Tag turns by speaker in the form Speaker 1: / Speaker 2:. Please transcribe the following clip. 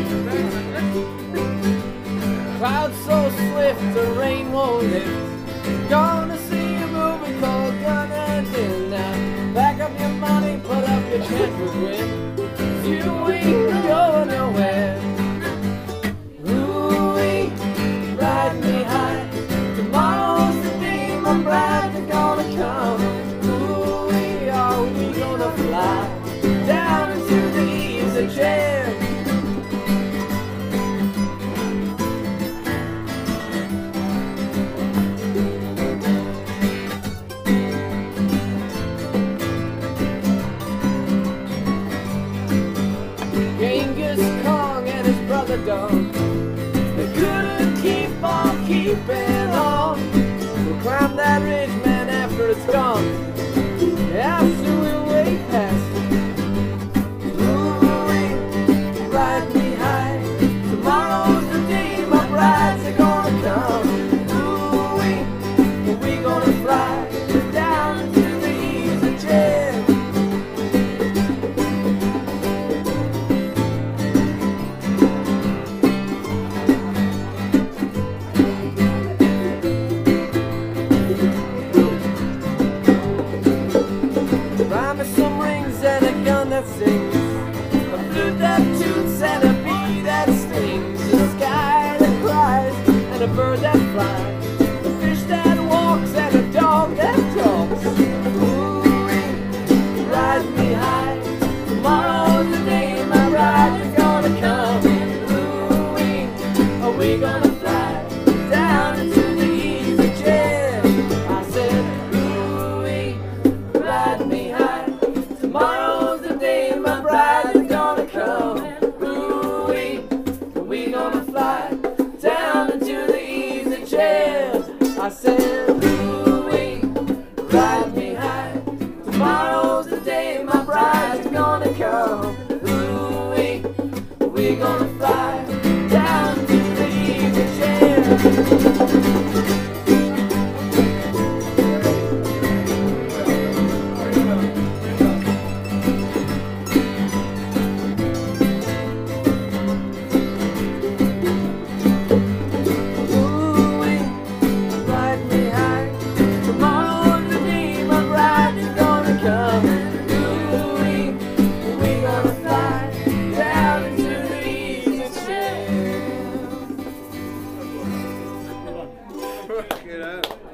Speaker 1: Clouds so swift the rain won't lift. Gonna see a movie called Gun and Din. Now back up your money, put up your chance for win. You ain't going nowhere. Ooh-wee, ride me high. Tomorrow's the day my brides are gonna come. Ooh-wee, are we gonna fly down into the easy chair? Genghis Kong and his brother Don, they couldn't keep on keeping on. We'll climb that ridge, man, after it's gone. After we way past it. Ooh-wee, ride me high. Tomorrow's the day my brides are gonna come. Ooh-wee, we gonna fly down into the easy chair. Buy me some rings and a gun that sings, a flute that toots and a bee that stings, a sky that cries and a bird that flies, a fish that walks and a dog that talks. Ooh-wee, ride me high. Tomorrow's the day my brides are gonna come. Ooh-wee, are we gonna fly down into the easy chair? I said, ooh-wee, ride me high. Tomorrow's the day my brides are gonna come. Ooh-wee, we gonna fly down into the easy chair. I said, ooh-wee, ride me high. Tomorrow's the day my brides are gonna come. Ooh-wee, we gonna fly down to the easy chair. Ooh-wee, ride me high. Tomorrow's the day my brides are gonna come. Ooh-wee, we gonna fly down into the easy chair.
Speaker 2: Get out.